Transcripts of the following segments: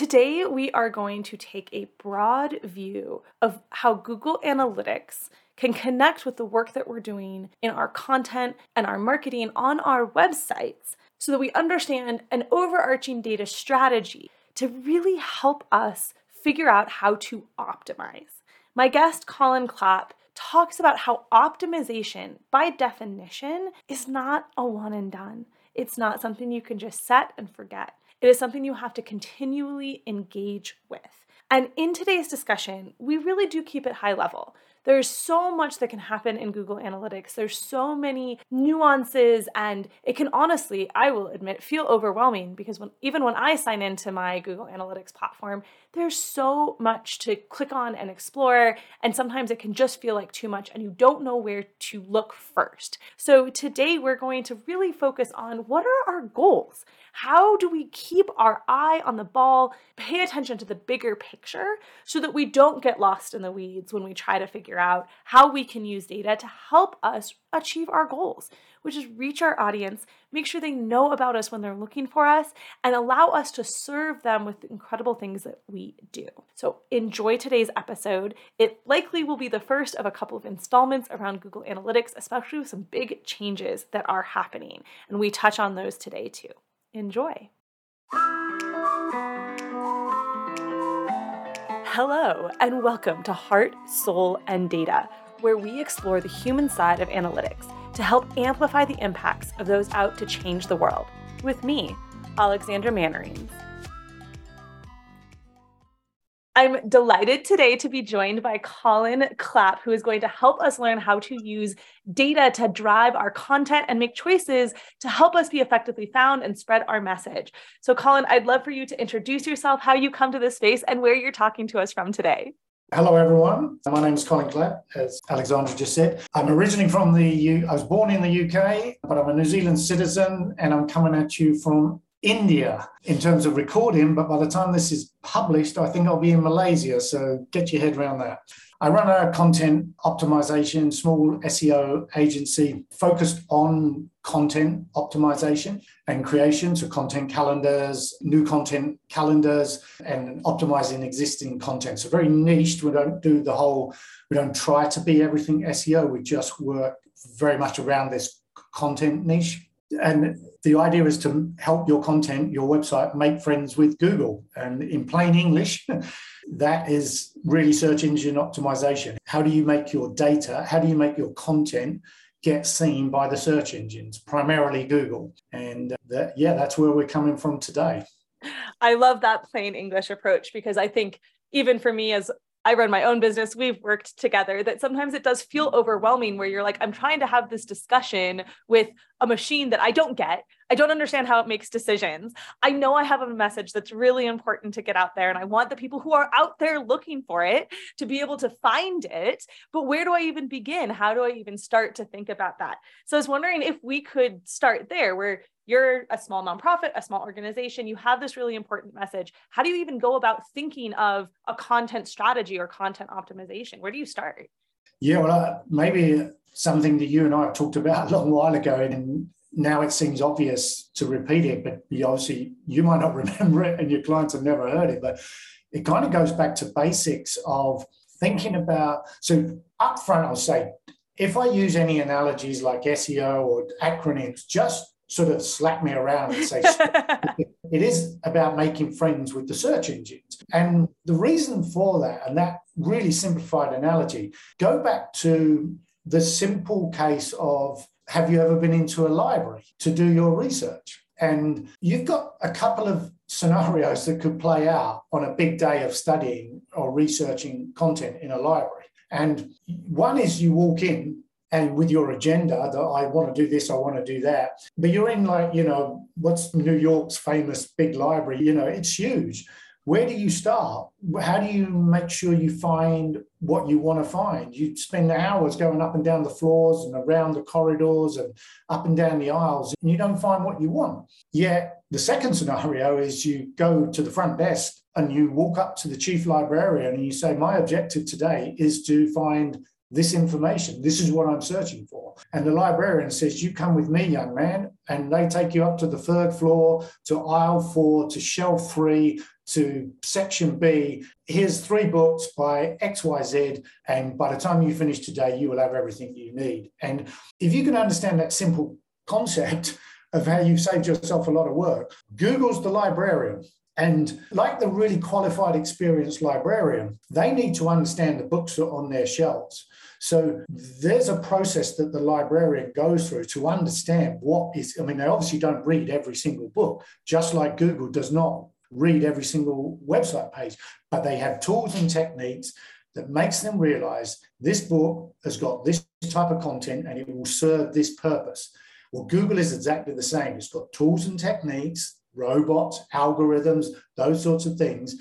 Today, we are going to take a broad view of how Google Analytics can connect with the work that we're doing in our content and our marketing on our websites so that we understand an overarching data strategy to really help us figure out how to optimize. My guest, Colin Clapp, talks about how optimization, by definition, is not a one and done. It's not something you can just set and forget. It is something you have to continually engage with. And in today's discussion, we really do keep it high level. There's so much that can happen in Google Analytics. There's so many nuances, and it can honestly, I will admit, feel overwhelming because even when I sign into my Google Analytics platform, there's so much to click on and explore, and sometimes it can just feel like too much and you don't know where to look first. So today we're going to really focus on what are our goals? How do we keep our eye on the ball, pay attention to the bigger picture so that we don't get lost in the weeds when we try to figure out how we can use data to help us achieve our goals, which is reach our audience, make sure they know about us when they're looking for us, and allow us to serve them with the incredible things that we do. So enjoy today's episode. It likely will be the first of a couple of installments around Google Analytics, especially with some big changes that are happening. And we touch on those today too. Enjoy. Hello, and welcome to Heart, Soul, and Data, where we explore the human side of analytics to help amplify the impacts of those out to change the world. With me, Alexandra Mannerings. I'm delighted today to be joined by Colin Clapp, who is going to help us learn how to use data to drive our content and make choices to help us be effectively found and spread our message. So Colin, I'd love for you to introduce yourself, how you come to this space, and where you're talking to us from today. Hello, everyone. My name is Colin Clapp, as Alexandra just said. I'm originally from I was born in the UK, but I'm a New Zealand citizen, and I'm coming at you from India in terms of recording, but by the time this is published, I think I'll be in Malaysia, so get your head around that. I run a content optimization, small SEO agency focused on content optimization and creation, so content calendars, new content calendars, and optimizing existing content. So very niched. We don't try to be everything SEO. We just work very much around this content niche. And the idea is to help your content, your website, make friends with Google. And in plain English, that is really search engine optimization. How do you make your data, how do you make your content get seen by the search engines, primarily Google? And that's where we're coming from today. I love that plain English approach because I think even for me as I run my own business, we've worked together, that sometimes it does feel overwhelming where you're like, I'm trying to have this discussion with a machine that I don't get. I don't understand how it makes decisions. I know I have a message that's really important to get out there, and I want the people who are out there looking for it to be able to find it. But where do I even begin? How do I even start to think about that? So I was wondering if we could start there, where you're a small nonprofit, a small organization, you have this really important message. How do you even go about thinking of a content strategy or content optimization? Where do you start? Yeah, well, maybe something that you and I have talked about a long while ago, and now it seems obvious to repeat it, but you might not remember it and your clients have never heard it, but it kind of goes back to basics of thinking about, so up front, I'll say, if I use any analogies like SEO or acronyms, just sort of slap me around and say, it is about making friends with the search engines. And the reason for that, and that really simplified analogy, go back to the simple case of, have you ever been into a library to do your research? And you've got a couple of scenarios that could play out on a big day of studying or researching content in a library. And one is you walk in and with your agenda that I want to do this, I want to do that. But you're in what's New York's famous big library? It's huge. Where do you start? How do you make sure you find what you want to find? You spend hours going up and down the floors and around the corridors and up and down the aisles, and you don't find what you want. Yet the second scenario is you go to the front desk and you walk up to the chief librarian and you say, my objective today is to find this information. This is what I'm searching for. And the librarian says, you come with me, young man. And they take you up to the third floor, to aisle 4, to shelf 3, to section B, here's 3 books by XYZ, and by the time you finish today, you will have everything you need. And if you can understand that simple concept of how you've saved yourself a lot of work, Google's the librarian. And like the really qualified, experienced librarian, they need to understand the books that are on their shelves. So there's a process that the librarian goes through to understand what is, I mean, they obviously don't read every single book, just like Google does not read every single website page, but they have tools and techniques that makes them realize this book has got this type of content and it will serve this purpose. Well, Google is exactly the same. It's got tools and techniques, robots, algorithms, those sorts of things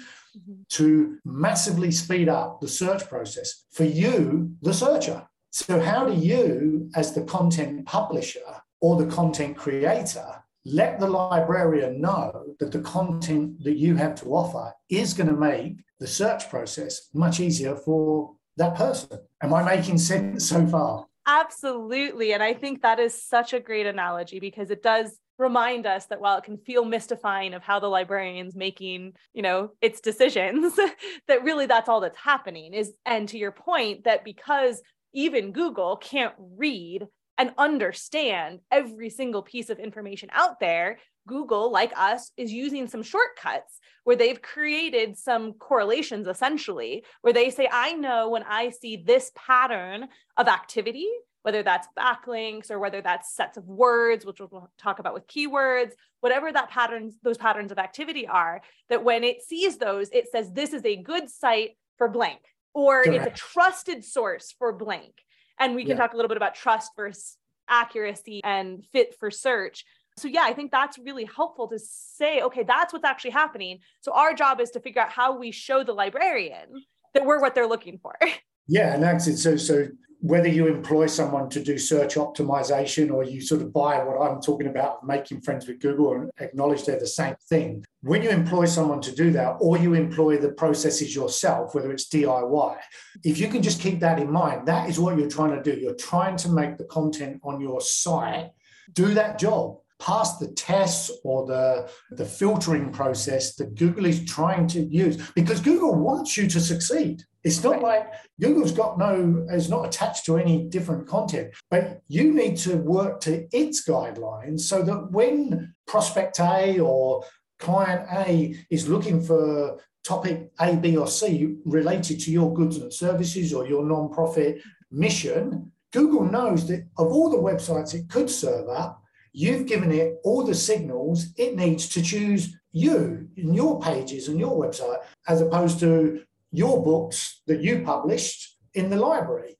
to massively speed up the search process for you, the searcher. So how do you, as the content publisher or the content creator, let the librarian know that the content that you have to offer is going to make the search process much easier for that person? Am I making sense so far? Absolutely. And I think that is such a great analogy because it does remind us that while it can feel mystifying of how the librarian's making, its decisions, that really that's all that's happening is, and to your point, that because even Google can't read and understand every single piece of information out there, Google, like us, is using some shortcuts where they've created some correlations, essentially, where they say, I know when I see this pattern of activity, whether that's backlinks or whether that's sets of words, which we'll talk about with keywords, whatever those patterns of activity are, that when it sees those, it says, this is a good site for blank, or it's a trusted source for blank. And we can talk a little bit about trust versus accuracy and fit for search. So yeah, I think that's really helpful to say, okay, that's what's actually happening. So our job is to figure out how we show the librarian that we're what they're looking for. Yeah, and that's it. So whether you employ someone to do search optimization or you sort of buy what I'm talking about, making friends with Google, and acknowledge they're the same thing. When you employ someone to do that, or you employ the processes yourself, whether it's DIY, if you can just keep that in mind, that is what you're trying to do. You're trying to make the content on your site do that job, pass the tests or the filtering process that Google is trying to use, because Google wants you to succeed. It's not like Google's is not attached to any different content, but you need to work to its guidelines so that when prospect A or client A is looking for topic A, B, or C related to your goods and services or your nonprofit mission, Google knows that of all the websites it could serve up, you've given it all the signals it needs to choose you in your pages and your website, as opposed to your books that you published in the library.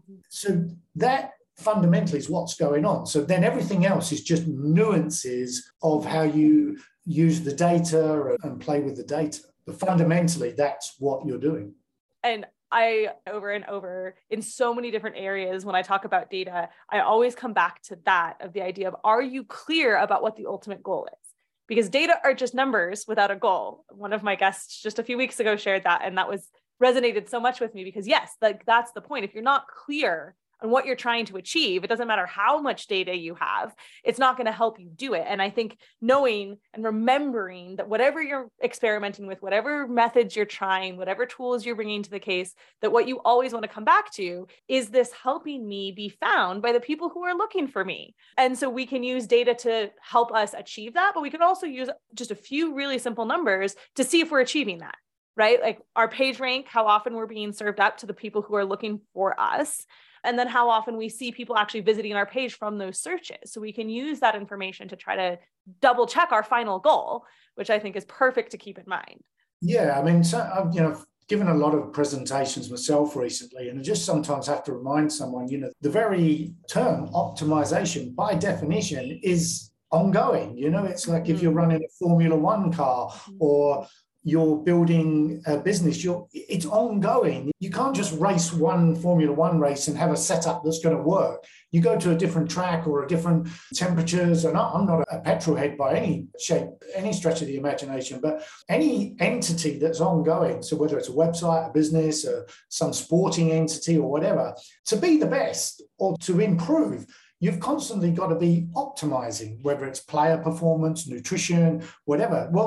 So that fundamentally is what's going on. So then everything else is just nuances of how you use the data and play with the data. But fundamentally, that's what you're doing. And I, over and over, in so many different areas, when I talk about data, I always come back to that, of the idea of, are you clear about what the ultimate goal is? Because data are just numbers without a goal. One of my guests just a few weeks ago shared that, and that resonated so much with me, because yes, that's the point. If you're not clear on what you're trying to achieve, it doesn't matter how much data you have, it's not going to help you do it. And I think knowing and remembering that whatever you're experimenting with, whatever methods you're trying, whatever tools you're bringing to the case, that what you always want to come back to is this helping me be found by the people who are looking for me. And so we can use data to help us achieve that, but we can also use just a few really simple numbers to see if we're achieving that, right? Like our page rank, how often we're being served up to the people who are looking for us. And then how often we see people actually visiting our page from those searches. So we can use that information to try to double check our final goal, which I think is perfect to keep in mind. Yeah, I mean, so I've given a lot of presentations myself recently, and I just sometimes have to remind someone, the very term optimization by definition is ongoing. It's like if you're running a Formula One car or you're building a business, it's ongoing. You can't just race one Formula One race and have a setup that's going to work. You go to a different track or a different temperatures, and I'm not a petrol head by any shape, any stretch of the imagination, but any entity that's ongoing, so whether it's a website, a business, or some sporting entity or whatever, to be the best or to improve, you've constantly got to be optimizing, whether it's player performance, nutrition, whatever. Well,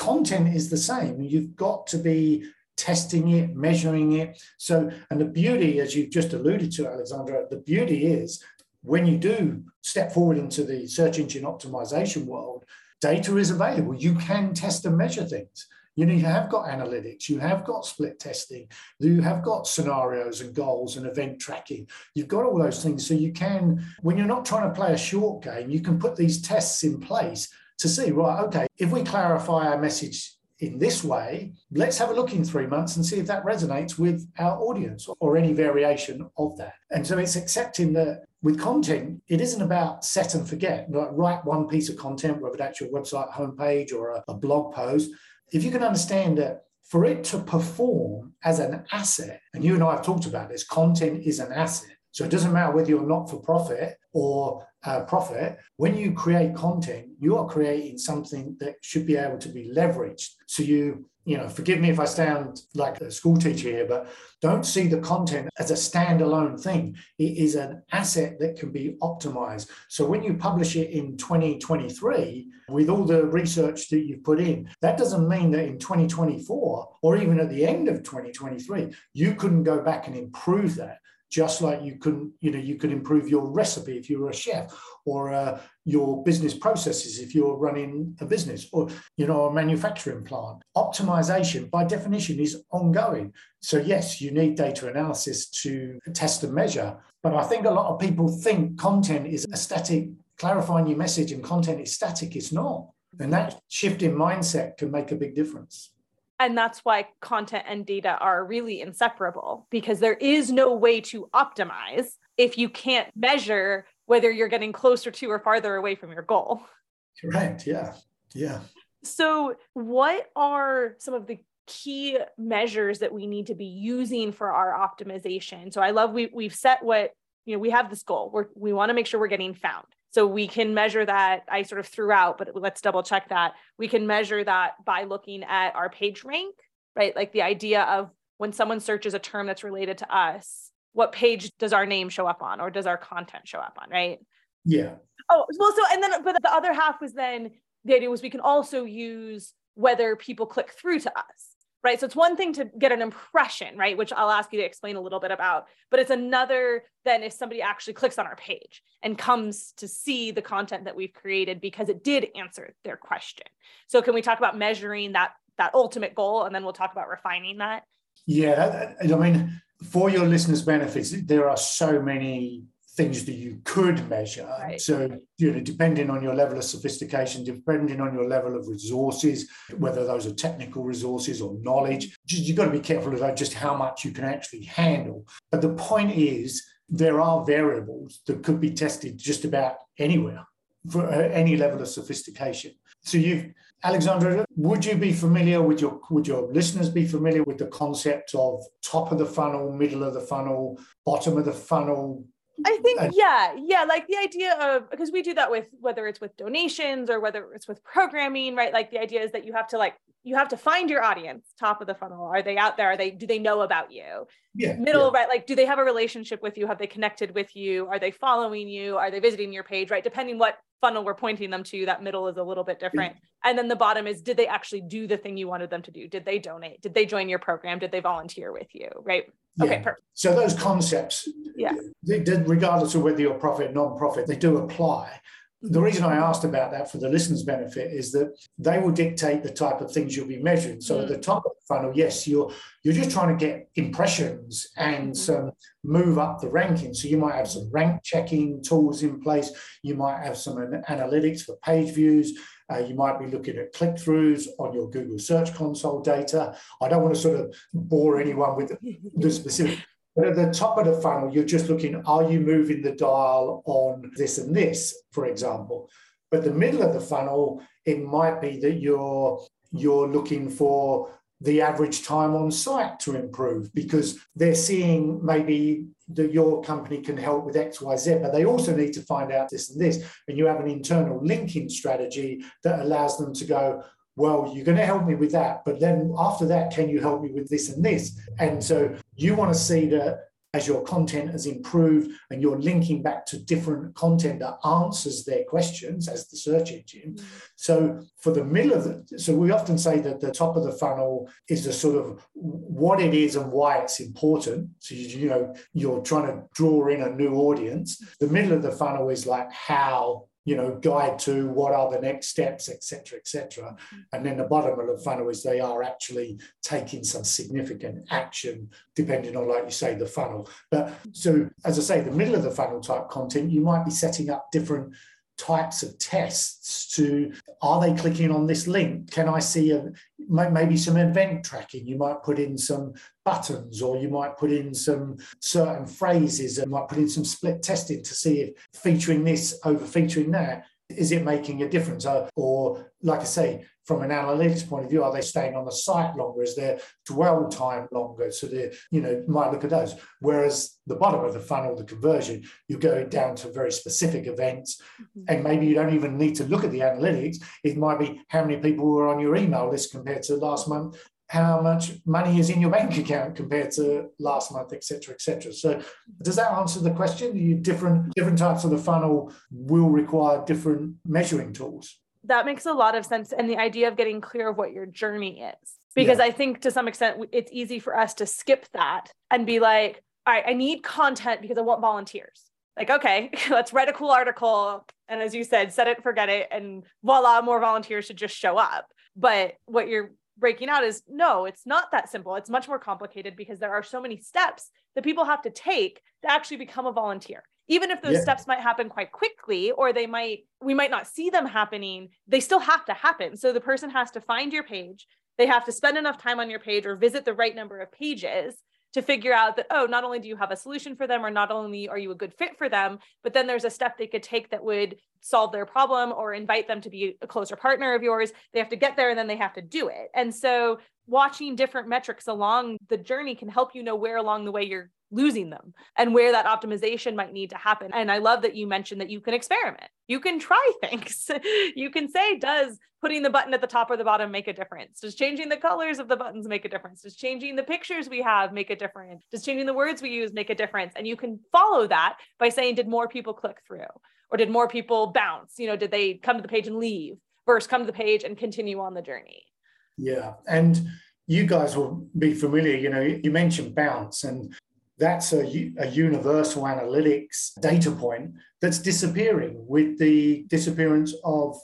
content is the same. You've got to be testing it, measuring it. So, and the beauty, as you've just alluded to, Alexandra, the beauty is when you do step forward into the search engine optimization world, data is available. You can test and measure things. You have got analytics, you have got split testing, you have got scenarios and goals and event tracking. You've got all those things. So you can, when you're not trying to play a short game, you can put these tests in place to see, right, okay, if we clarify our message in this way, let's have a look in 3 months and see if that resonates with our audience or any variation of that. And so it's accepting that with content, it isn't about set and forget, like write one piece of content, whether that's your website homepage or a blog post. If you can understand that for it to perform as an asset, and you and I have talked about this, content is an asset. So it doesn't matter whether you're not for profit or profit. When you create content, you are creating something that should be able to be leveraged. So forgive me if I sound like a school teacher here, but don't see the content as a standalone thing. It is an asset that can be optimized. So when you publish it in 2023, with all the research that you've put in, that doesn't mean that in 2024 or even at the end of 2023, you couldn't go back and improve that. Just like you could improve your recipe if you were a chef, or your business processes if you're running a business, or a manufacturing plant. Optimization, by definition, is ongoing. So yes, you need data analysis to test and measure. But I think a lot of people think content is a static, clarifying your message and content is static. It's not. And that shift in mindset can make a big difference. And that's why content and data are really inseparable, because there is no way to optimize if you can't measure whether you're getting closer to or farther away from your goal. Correct. Yeah. Yeah. So what are some of the key measures that we need to be using for our optimization? So I love we've set we have this goal. We want to make sure we're getting found. So we can measure that. I sort of threw out, but let's double check that. We can measure that by looking at our page rank, right? Like the idea of when someone searches a term that's related to us, what page does our name show up on, or does our content show up on, right? Yeah. Oh, well, but the other half was then the idea was we can also use whether people click through to us. Right. So it's one thing to get an impression, right, which I'll ask you to explain a little bit about, but it's another than if somebody actually clicks on our page and comes to see the content that we've created because it did answer their question. So can we talk about measuring that ultimate goal, and then we'll talk about refining that? Yeah. I mean, for your listeners' benefits, there are so many things that you could measure. Right. So, depending on your level of sophistication, depending on your level of resources, whether those are technical resources or knowledge, you've got to be careful about just how much you can actually handle. But the point is, there are variables that could be tested just about anywhere for any level of sophistication. So Alexandra, would you be familiar would your listeners be familiar with the concept of top of the funnel, middle of the funnel, bottom of the funnel? I think, yeah. Like the idea of, because we do that with, whether it's with donations or whether it's with programming, right? Like the idea is that you have to find your audience, top of the funnel. Are they out there? Do they know about you? Yeah. Middle, right? Like, do they have a relationship with you? Have they connected with you? Are they following you? Are they visiting your page, right? Depending what funnel we're pointing them to, that middle is a little bit different. Yeah. And then the bottom is, did they actually do the thing you wanted them to do? Did they donate? Did they join your program? Did they volunteer with you? Right? Yeah. Okay, perfect. So those concepts, regardless of whether you're profit, non-profit, they do apply. The reason I asked about that for the listeners' benefit is that they will dictate the type of things you'll be measuring. So at the top of the funnel, yes, you're just trying to get impressions and move up the ranking. So you might have some rank checking tools in place. You might have some analytics for page views. You might be looking at click-throughs on your Google Search Console data. I don't want to sort of bore anyone with the specific. But at the top of the funnel, you're just looking, are you moving the dial on this and this, for example? But the middle of the funnel, it might be that you're looking for the average time on site to improve, because they're seeing maybe that your company can help with X, Y, Z, but they also need to find out this and this. And you have an internal linking strategy that allows them to go, well, you're going to help me with that, but then after that, can you help me with this and this? And so you want to see that as your content has improved and you're linking back to different content that answers their questions as the search engine. So for the middle of so we often say that the top of the funnel is the sort of what it is and why it's important. So, you're trying to draw in a new audience. The middle of the funnel is like how, guide to what are the next steps, etc., etc. And then the bottom of the funnel is they are actually taking some significant action, depending on, like you say, the funnel. But so, as I say, the middle of the funnel type content, you might be setting up different types of tests to, are they clicking on this link? Can I see maybe some event tracking? You might put in some buttons, or you might put in some certain phrases, and might put in some split testing to see if featuring this over featuring that, is it making a difference? Or like I say, from an analytics point of view, are they staying on the site longer? Is their dwell time longer? So they, might look at those. Whereas the bottom of the funnel, the conversion, you go down to very specific events, and maybe you don't even need to look at the analytics. It might be how many people were on your email list compared to last month, how much money is in your bank account compared to last month, et cetera, et cetera. So does that answer the question? Different types of the funnel will require different measuring tools. That makes a lot of sense. And the idea of getting clear of what your journey is, because I think to some extent, it's easy for us to skip that and be like, all right, I need content because I want volunteers. Like, okay, let's write a cool article. And as you said, set it, forget it. And voila, more volunteers should just show up. But what you're breaking out is, no, it's not that simple. It's much more complicated, because there are so many steps that people have to take to actually become a volunteer. Even if those steps might happen quite quickly, or we might not see them happening, they still have to happen. So the person has to find your page. They have to spend enough time on your page or visit the right number of pages to figure out that, oh, not only do you have a solution for them, or not only are you a good fit for them, but then there's a step they could take that would solve their problem or invite them to be a closer partner of yours. They have to get there, and then they have to do it. And so watching different metrics along the journey can help you know where along the way you're losing them and where that optimization might need to happen. And I love that you mentioned that you can experiment. You can try things. You can say, does putting the button at the top or the bottom make a difference? Does changing the colors of the buttons make a difference? Does changing the pictures we have make a difference? Does changing the words we use make a difference? And you can follow that by saying, did more people click through? Or did more people bounce? Did they come to the page and leave versus come to the page and continue on the journey? Yeah. And you guys will be familiar, you mentioned bounce, and that's a universal analytics data point that's disappearing with the disappearance of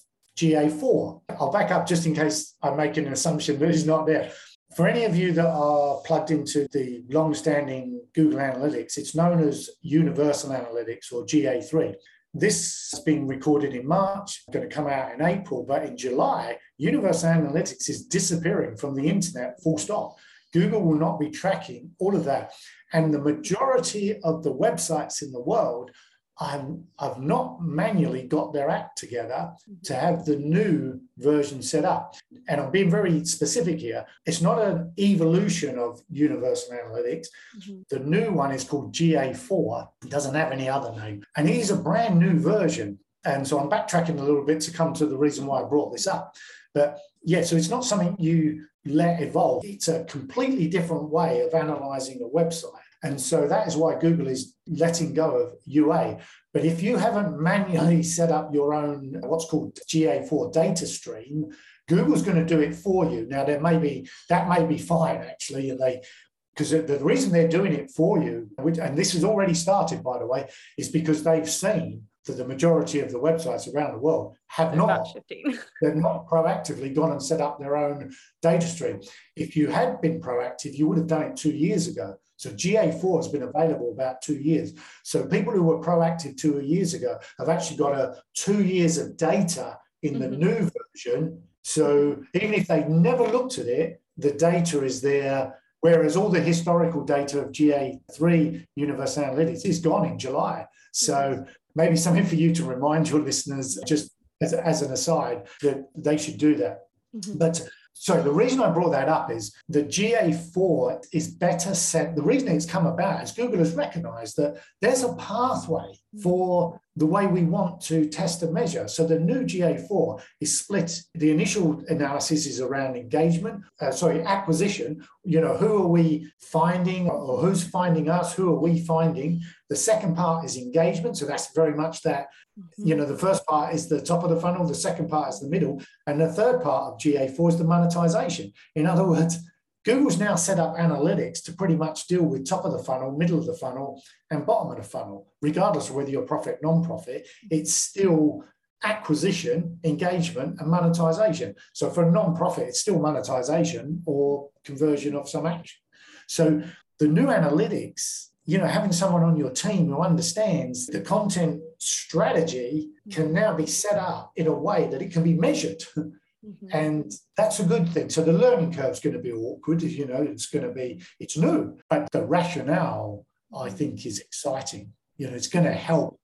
GA4. I'll back up just in case I'm making an assumption that is not there. For any of you that are plugged into the long-standing Google Analytics, it's known as Universal Analytics, or GA3. This has been recorded in March, going to come out in April, but in July, Universal Analytics is disappearing from the internet, full stop. Google will not be tracking all of that. And the majority of the websites in the world have not manually got their act together to have the new version set up. And I'm being very specific here. It's not an evolution of Universal Analytics. The new one is called GA4. It doesn't have any other name. And it is a brand new version. And so I'm backtracking a little bit to come to the reason why I brought this up. But yeah, so it's not something you let evolve. It's a completely different way of analyzing a website. And so that is why Google is letting go of UA. But if you haven't manually set up your own, what's called GA4 data stream, Google's going to do it for you. Now, that may be fine, actually, because the reason they're doing it for you, and this has already started, by the way, is because they've seen that the majority of the websites around the world have they're not proactively gone and set up their own data stream. If you had been proactive, you would have done it 2 years ago. So GA4 has been available about 2 years. So people who were proactive 2 years ago have actually got 2 years of data in the new version. So even if they never looked at it, the data is there. Whereas all the historical data of GA3 Universal Analytics is gone in July. So maybe something for you to remind your listeners, just as an aside, that they should do that. But so the reason I brought that up is that GA4 is better set. The reason it's come about is Google has recognized that there's a pathway for the way we want to test and measure. So the new GA4 is split. The initial analysis is around acquisition. Who are we finding, or who's finding us? Who are we finding? The second part is engagement. So that's very much that, the first part is the top of the funnel, the second part is the middle, and the third part of GA4 is the monetization. In other words, Google's now set up analytics to pretty much deal with top of the funnel, middle of the funnel, and bottom of the funnel. Regardless of whether you're profit, non-profit, it's still acquisition, engagement, and monetization. So for a non-profit, it's still monetization or conversion of some action. So the new analytics, having someone on your team who understands the content strategy can now be set up in a way that it can be measured. And that's a good thing. So the learning curve is going to be awkward, it's new, but the rationale, I think, is exciting. It's going to help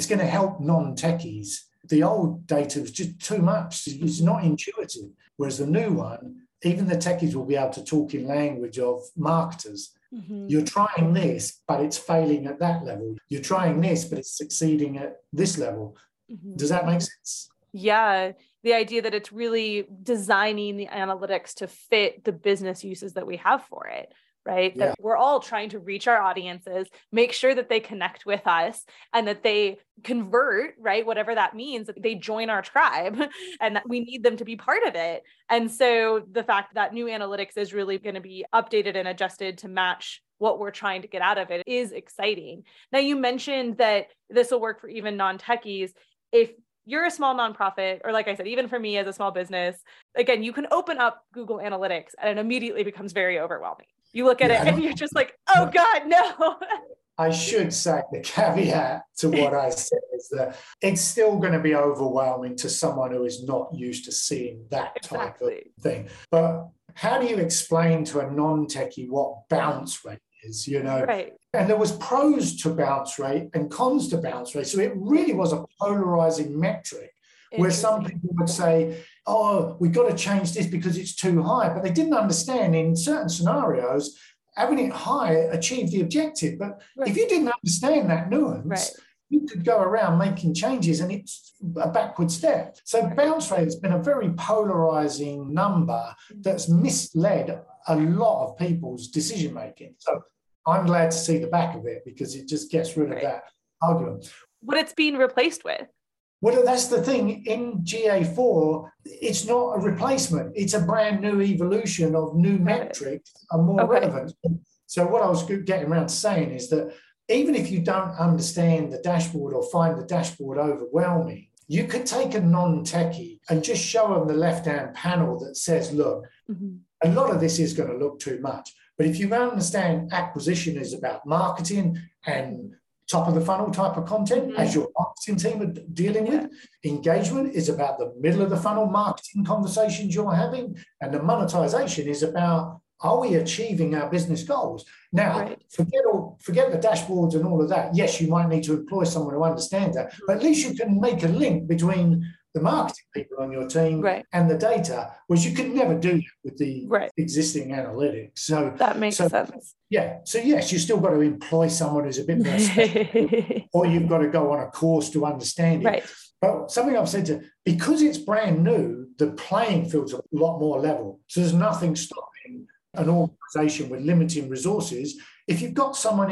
non-techies. The old data was just too much. It's not intuitive. Whereas the new one, even the techies will be able to talk in language of marketers. You're trying this, but it's failing at that level. You're trying this, but it's succeeding at this level. Does that make sense? Yeah. The idea that it's really designing the analytics to fit the business uses that we have for it, right? Yeah. That we're all trying to reach our audiences, make sure that they connect with us and that they convert, right? Whatever that means, that they join our tribe and that we need them to be part of it. And so the fact that new analytics is really going to be updated and adjusted to match what we're trying to get out of it is exciting. Now, you mentioned that this will work for even non-techies. If you're a small nonprofit, or like I said, even for me as a small business, again, you can open up Google Analytics and it immediately becomes very overwhelming. You look at it and you're just like, oh God, no. I should say the caveat to what I said is that it's still going to be overwhelming to someone who is not used to seeing that type of thing. But how do you explain to a non-techie what bounce rate is, Right. And there was pros to bounce rate and cons to bounce rate. So it really was a polarizing metric where some people would say, oh, we've got to change this because it's too high. But they didn't understand in certain scenarios, having it high achieved the objective. But if you didn't understand that nuance, you could go around making changes and it's a backward step. So bounce rate has been a very polarizing number that's misled a lot of people's decision making. So I'm glad to see the back of it because it just gets rid of that argument. What it's being replaced with. Well, that's the thing. In GA4, it's not a replacement. It's a brand new evolution of new metrics are more relevant. So what I was getting around to saying is that even if you don't understand the dashboard or find the dashboard overwhelming, you could take a non-techie and just show them the left-hand panel that says, look, a lot of this is going to look too much. But if you understand acquisition is about marketing and top of the funnel type of content, as your marketing team are dealing with, engagement is about the middle of the funnel marketing conversations you're having, and the monetization is about, are we achieving our business goals? Now, forget the dashboards and all of that. Yes, you might need to employ someone who understands that, but at least you can make a link between the marketing people on your team and the data, which you could never do with the existing analytics. So that makes sense. Yeah. So yes, you still got to employ someone who's a bit more special, or you've got to go on a course to understand it. But something I've said because it's brand new, the playing field's a lot more level. So there's nothing stopping an organization with limiting resources. If you've got someone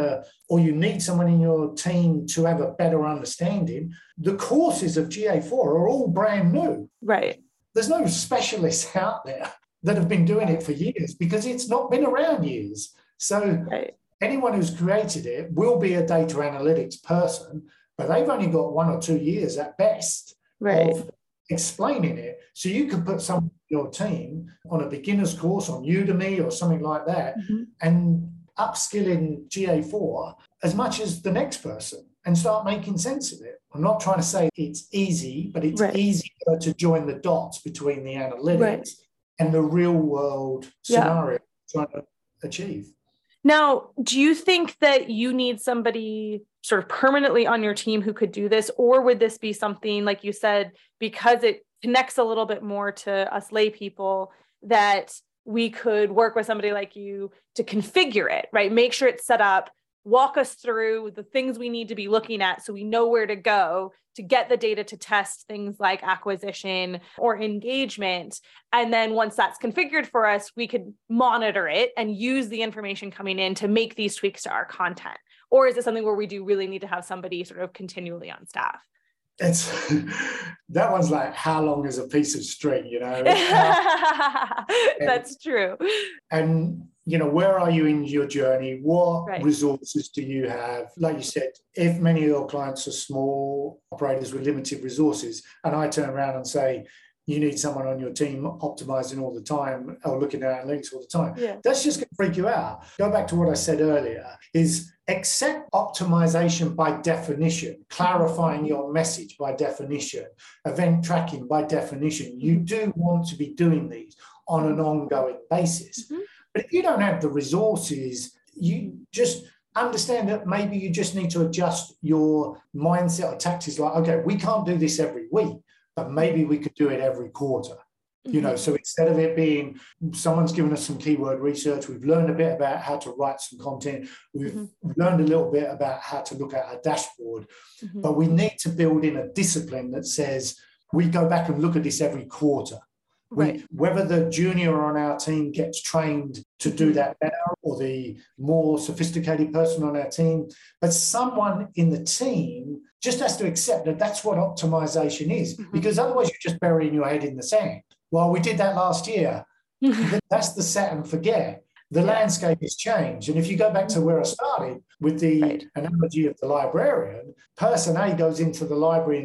or you need someone in your team to have a better understanding, the courses of GA4 are all brand new. There's no specialists out there that have been doing it for years because it's not been around years. So anyone who's created it will be a data analytics person, but they've only got 1 or 2 years at best of explaining it. So you could put someone on your team on a beginner's course on Udemy or something like that and upskill in GA4 as much as the next person and start making sense of it. I'm not trying to say it's easy, but it's easier to join the dots between the analytics and the real world scenario trying to achieve. Now, do you think that you need somebody sort of permanently on your team who could do this? Or would this be something, like you said, because it connects a little bit more to us lay people, that we could work with somebody like you to configure it, right? Make sure it's set up walk us through the things we need to be looking at so we know where to go to get the data to test things like acquisition or engagement. And then once that's configured for us, we could monitor it and use the information coming in to make these tweaks to our content? Or is it something where we do really need to have somebody sort of continually on staff? It's that one's like, how long is a piece of string, you know? That's true. And, you know, where are you in your journey? What Right. resources do you have? Like you said, if many of your clients are small operators with limited resources, and I turn around and say, you need someone on your team optimizing all the time or looking at analytics all the time, that's just going to freak you out. Go back to what I said earlier, is accept optimization by definition, clarifying your message by definition, event tracking by definition. You do want to be doing these on an ongoing basis. Mm-hmm. But if you don't have the resources, you just understand that maybe you just need to adjust your mindset or tactics. Like, okay, we can't do this every week, but maybe we could do it every quarter. You know, so instead of it being someone's given us some keyword research, we've learned a bit about how to write some content, we've learned a little bit about how to look at our dashboard, but we need to build in a discipline that says we go back and look at this every quarter. Right. Whether the junior on our team gets trained to do that better or the more sophisticated person on our team, but someone in the team just has to accept that that's what optimization is, because otherwise you're just burying your head in the sand. Well, we did that last year. That's the set and forget. The landscape has changed. And if you go back to where I started with the analogy of the librarian, person A goes into the library in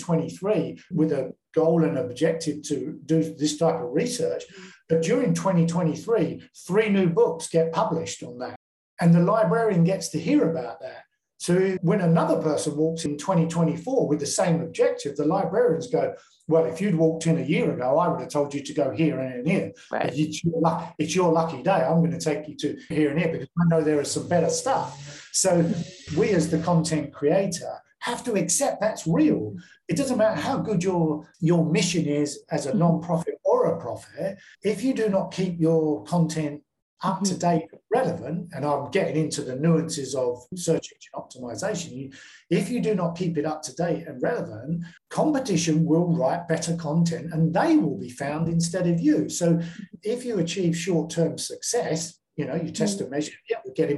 2023 with a goal and objective to do this type of research. But during 2023, 3 new books get published on that. And the librarian gets to hear about that. So when another person walks in 2024 with the same objective, the librarians go, well, if you'd walked in a year ago, I would have told you to go here and here. Right. It's your lucky day. I'm going to take you to here and here because I know there is some better stuff. So we as the content creator have to accept that's real. It doesn't matter how good your mission is as a non-profit or a profit. If you do not keep your content up to date and relevant, and I'm getting into the nuances of search engine optimization, if you do not keep it up to date and relevant, competition will write better content and they will be found instead of you. So if you achieve short-term success, you know, you test and measure, we're getting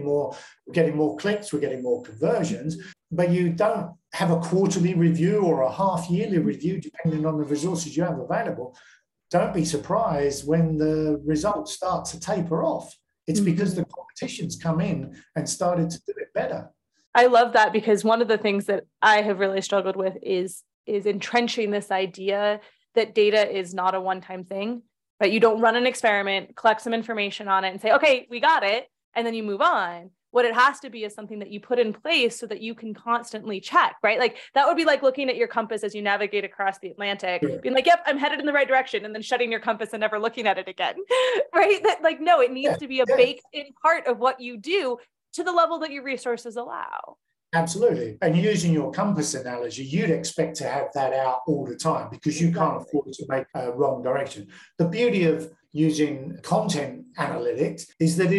more clicks, we're getting more conversions, but you don't have a quarterly review or a half-yearly review, depending on the resources you have available. Don't be surprised when the results start to taper off. It's because the competition's come in and started to do it better. I love that, because one of the things that I have really struggled with is entrenching this idea that data is not a one-time thing, right? You don't run an experiment, collect some information on it and say, okay, we got it, and then you move on. What it has to be is something that you put in place so that you can constantly check, right? Like that would be like looking at your compass as you navigate across the Atlantic, being like, yep, I'm headed in the right direction, and then shutting your compass and never looking at it again, right? That, like, no, it needs to be a baked in part of what you do to the level that your resources allow. Absolutely. And using your compass analogy, you'd expect to have that out all the time because you can't afford to make a wrong direction. The beauty of using content analytics is that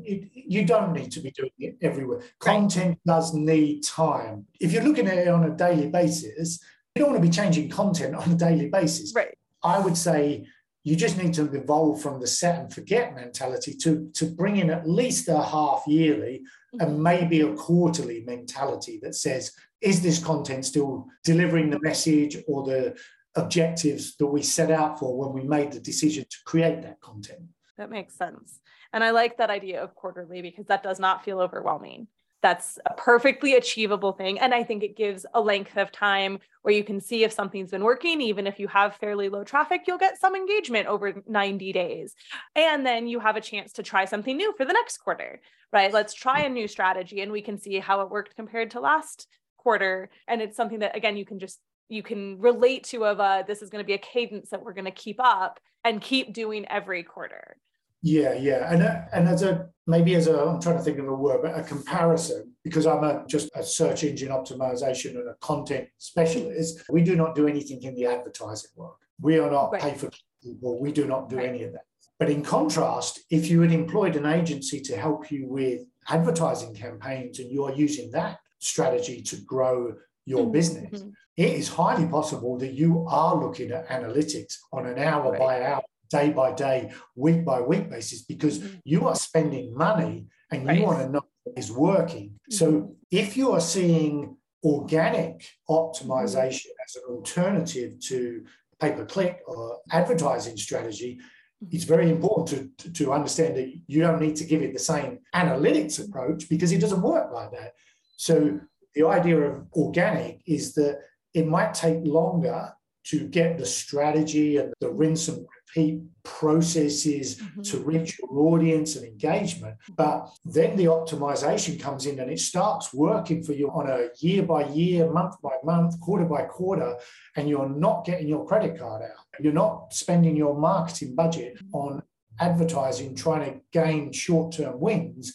you don't need to be doing it everywhere. Content does need time. If you're looking at it on a daily basis, you don't want to be changing content on a daily basis. Right. I would say you just need to evolve from the set and forget mentality to bring in at least a half yearly and maybe a quarterly mentality that says, is this content still delivering the message or the objectives that we set out for when we made the decision to create that content? That makes sense. And I like that idea of quarterly because that does not feel overwhelming. That's a perfectly achievable thing. And I think it gives a length of time where you can see if something's been working. Even if you have fairly low traffic, you'll get some engagement over 90 days. And then you have a chance to try something new for the next quarter, right? Let's try a new strategy and we can see how it worked compared to last quarter. And it's something that, again, you can relate to this is going to be a cadence that we're going to keep up and keep doing every quarter. Yeah. And I'm trying to think of a word, but a comparison, because I'm just a search engine optimization and a content specialist, we do not do anything in the advertising world. We are not pay for people. We do not do any of that. But in contrast, if you had employed an agency to help you with advertising campaigns and you're using that strategy to grow your business, it is highly possible that you are looking at analytics on an hour by hour, day by day, week by week basis, because you are spending money and you want to know what is working. So if you are seeing organic optimization as an alternative to pay-per-click or advertising strategy, it's very important to understand that you don't need to give it the same analytics approach because it doesn't work like that. So the idea of organic is that it might take longer to get the strategy and the rinse and repeat processes to reach your audience and engagement. But then the optimization comes in and it starts working for you on a year by year, month by month, quarter by quarter, and you're not getting your credit card out. You're not spending your marketing budget on advertising, trying to gain short-term wins.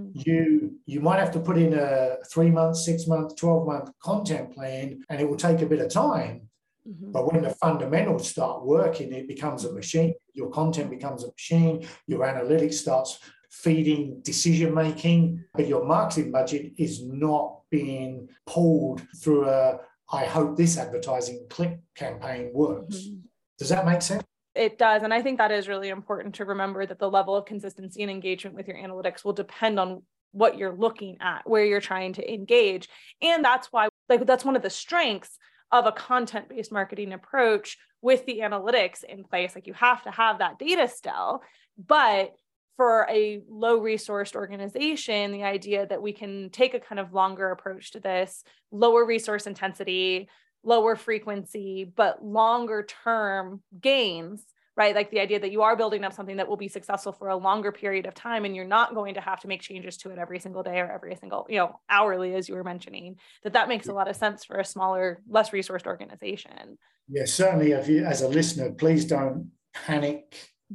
You might have to put in a 3-month, 6-month, 12-month content plan, and it will take a bit of time. But when the fundamentals start working, it becomes a machine. Your content becomes a machine. Your analytics starts feeding decision-making, but your marketing budget is not being pulled through I hope this advertising click campaign works. Does that make sense? It does. And I think that is really important to remember, that the level of consistency and engagement with your analytics will depend on what you're looking at, where you're trying to engage. And that's why, that's one of the strengths of a content-based marketing approach with the analytics in place. You have to have that data still, but for a low resourced organization, the idea that we can take a kind of longer approach to this, lower resource intensity, lower frequency, but longer term gains, right? The idea that you are building up something that will be successful for a longer period of time, and you're not going to have to make changes to it every single day or every single, hourly, as you were mentioning, that makes a lot of sense for a smaller, less resourced organization. Yeah, certainly. If you, as a listener, please don't panic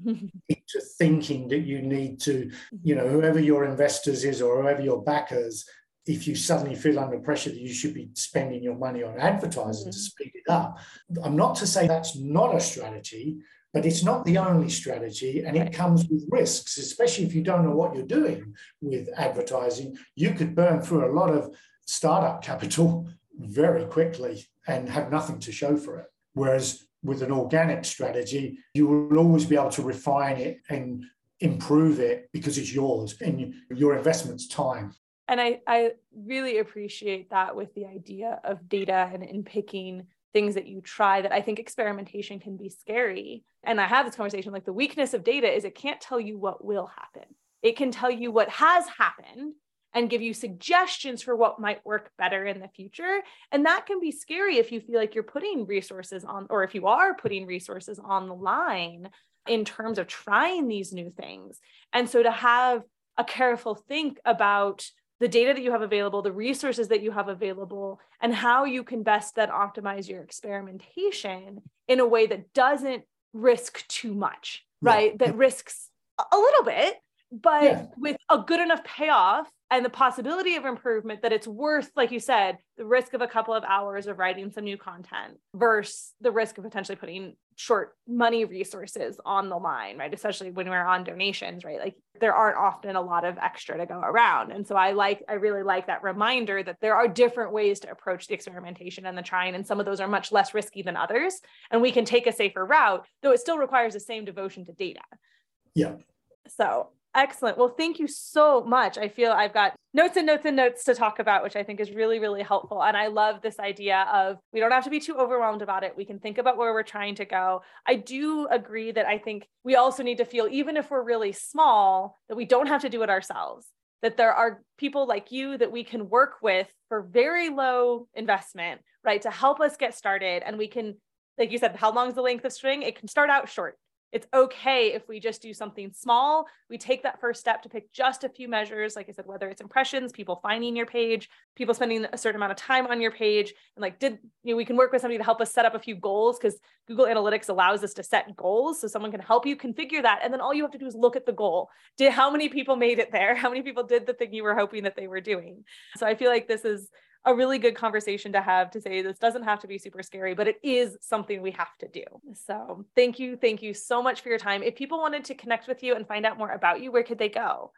into thinking that you need to, whoever your investors is or whoever your backers, if you suddenly feel under pressure that you should be spending your money on advertising to speed it up. I'm not to say that's not a strategy, but it's not the only strategy, and it comes with risks, especially if you don't know what you're doing with advertising. You could burn through a lot of startup capital very quickly and have nothing to show for it. Whereas with an organic strategy, you will always be able to refine it and improve it because it's yours and your investment's time. And I really appreciate that with the idea of data and in picking things that you try, that I think experimentation can be scary. And I have this conversation, the weakness of data is it can't tell you what will happen. It can tell you what has happened and give you suggestions for what might work better in the future. And that can be scary if you feel like you're putting resources on, or if you are putting resources on the line in terms of trying these new things. And so to have a careful think about the data that you have available, the resources that you have available, and how you can best then optimize your experimentation in a way that doesn't risk too much, right? That risks a little bit, but with a good enough payoff and the possibility of improvement that it's worth, like you said, the risk of a couple of hours of writing some new content versus the risk of potentially putting short money resources on the line, right? Especially when we're on donations, right? There aren't often a lot of extra to go around. And so I really like that reminder that there are different ways to approach the experimentation and the trying, and some of those are much less risky than others. And we can take a safer route, though it still requires the same devotion to data. Yeah. So excellent. Well, thank you so much. I feel I've got notes and notes and notes to talk about, which I think is really, really helpful. And I love this idea of we don't have to be too overwhelmed about it. We can think about where we're trying to go. I do agree that I think we also need to feel, even if we're really small, that we don't have to do it ourselves, that there are people like you that we can work with for very low investment, right? To help us get started. And we can, like you said, how long is the length of string? It can start out short. It's okay if we just do something small. We take that first step to pick just a few measures, like I said, whether it's impressions, people finding your page, people spending a certain amount of time on your page, and we can work with somebody to help us set up a few goals, because Google Analytics allows us to set goals. So someone can help you configure that. And then all you have to do is look at the goal. How many people made it there? How many people did the thing you were hoping that they were doing? So I feel like this is a really good conversation to have, to say this doesn't have to be super scary, but it is something we have to do. So thank you so much for your time. If people wanted to connect with you and find out more about you, where could they go?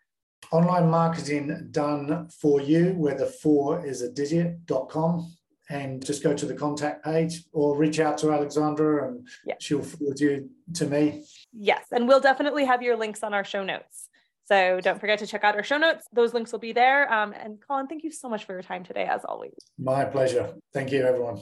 Online marketing done for you, where the 4 is a digit.com. And just go to the contact page or reach out to Alexandra and she'll forward you to me. Yes. And we'll definitely have your links on our show notes. So don't forget to check out our show notes. Those links will be there. And Colin, thank you so much for your time today, as always. My pleasure. Thank you, everyone.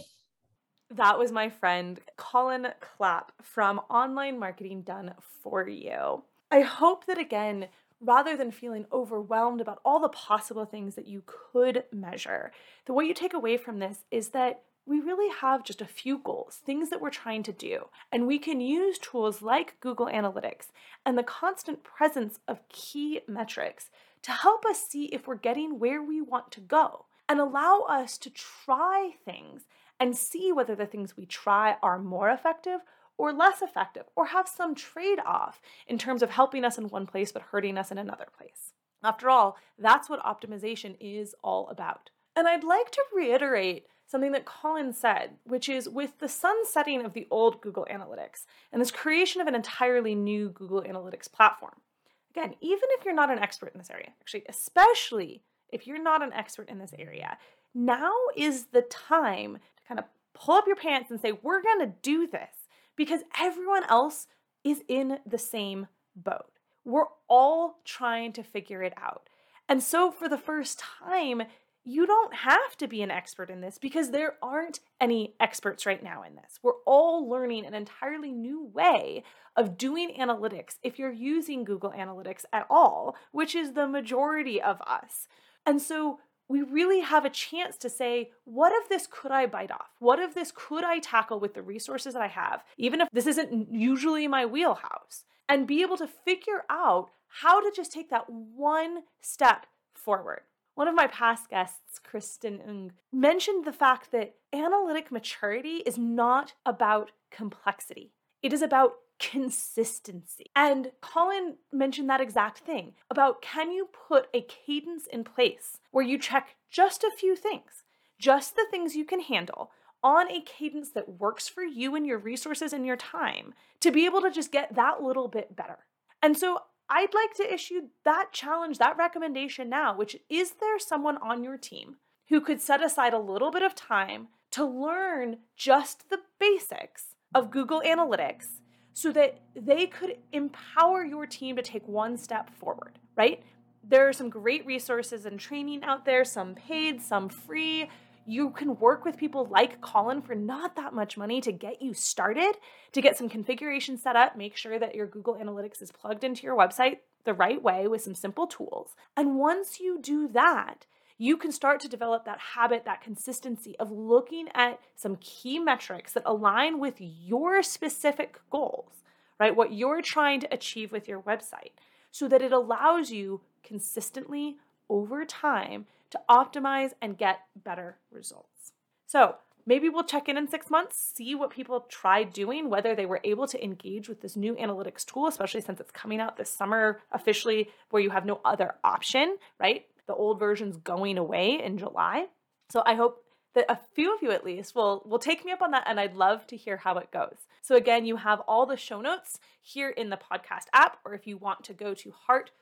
That was my friend Colin Clapp from Online Marketing Done For You. I hope that, again, rather than feeling overwhelmed about all the possible things that you could measure, that what you take away from this is that we really have just a few goals, things that we're trying to do. And we can use tools like Google Analytics and the constant presence of key metrics to help us see if we're getting where we want to go and allow us to try things and see whether the things we try are more effective or less effective, or have some trade-off in terms of helping us in one place but hurting us in another place. After all, that's what optimization is all about. And I'd like to reiterate something that Colin said, which is with the sunsetting of the old Google Analytics and this creation of an entirely new Google Analytics platform. Again, even if you're not an expert in this area, actually, especially if you're not an expert in this area, now is the time to kind of pull up your pants and say, we're going to do this. Because everyone else is in the same boat. We're all trying to figure it out. And so for the first time, you don't have to be an expert in this because there aren't any experts right now in this. We're all learning an entirely new way of doing analytics if you're using Google Analytics at all, which is the majority of us. And so we really have a chance to say, what of this could I bite off? What of this could I tackle with the resources that I have, even if this isn't usually my wheelhouse, and be able to figure out how to just take that one step forward. One of my past guests, Kristen Ng, mentioned the fact that analytic maturity is not about complexity. It is about consistency. And Colin mentioned that exact thing about, can you put a cadence in place where you check just a few things, just the things you can handle on a cadence that works for you and your resources and your time to be able to just get that little bit better. And so I'd like to issue that challenge, that recommendation now, which is there someone on your team who could set aside a little bit of time to learn just the basics of Google Analytics so that they could empower your team to take one step forward, right? There are some great resources and training out there, some paid, some free. You can work with people like Colin for not that much money to get you started, to get some configuration set up, make sure that your Google Analytics is plugged into your website the right way with some simple tools. And once you do that, you can start to develop that habit, that consistency of looking at some key metrics that align with your specific goals, right? What you're trying to achieve with your website, so that it allows you consistently over time to optimize and get better results. So maybe we'll check in 6 months, see what people tried doing, whether they were able to engage with this new analytics tool, especially since it's coming out this summer officially, where you have no other option, right? The old version's going away in July. So I hope that a few of you at least will take me up on that, and I'd love to hear how it goes. So again, you have all the show notes here in the podcast app, or if you want to go to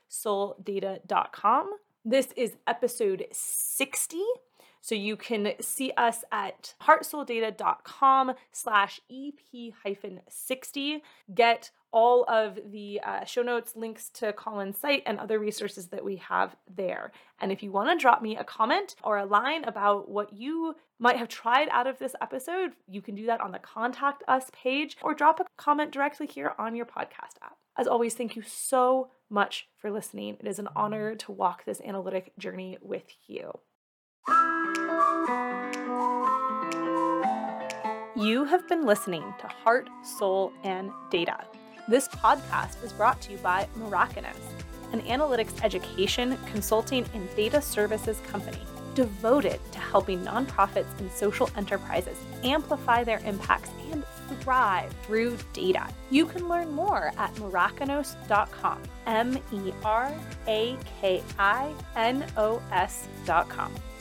heartsouldata.com. This is episode 60. So you can see us at heartsouldata.com/EP-60. Get all of the show notes, links to Colin's site, and other resources that we have there. And if you want to drop me a comment or a line about what you might have tried out of this episode, you can do that on the Contact Us page or drop a comment directly here on your podcast app. As always, thank you so much for listening. It is an honor to walk this analytic journey with you. You have been listening to Heart, Soul, and Data. This podcast is brought to you by Miraculous, an analytics education, consulting, and data services company devoted to helping nonprofits and social enterprises amplify their impacts and thrive through data. You can learn more at Mirakinos.com, MERAKINOS.com.